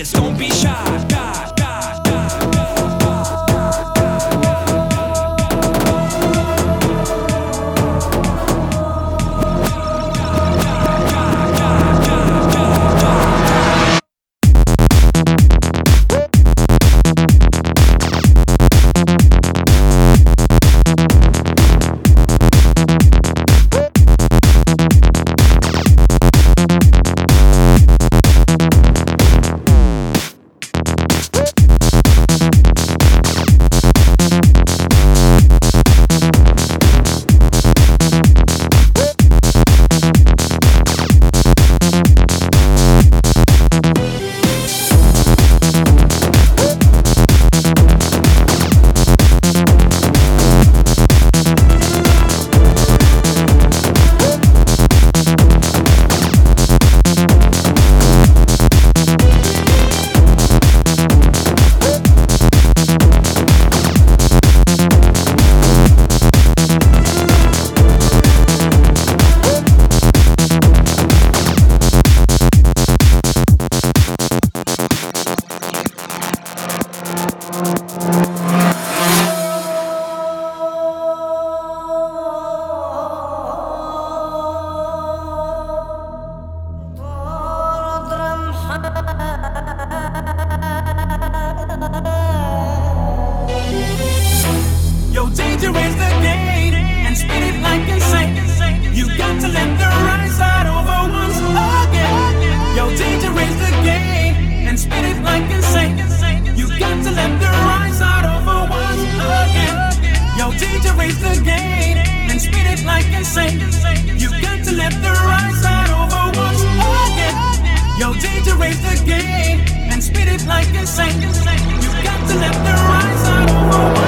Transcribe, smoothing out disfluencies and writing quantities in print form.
this, don't be shy. Yo, danger is the gate and spin it like insane. You got to let the right side over once again. Yo, danger is the gate and spin it like insane. You got to let the right side over once again. Yo, danger is the gate and spin it like insane. You got to let the right side over once again. Yo, danger is the gate and spin it like insane. You got to let the right side over once again.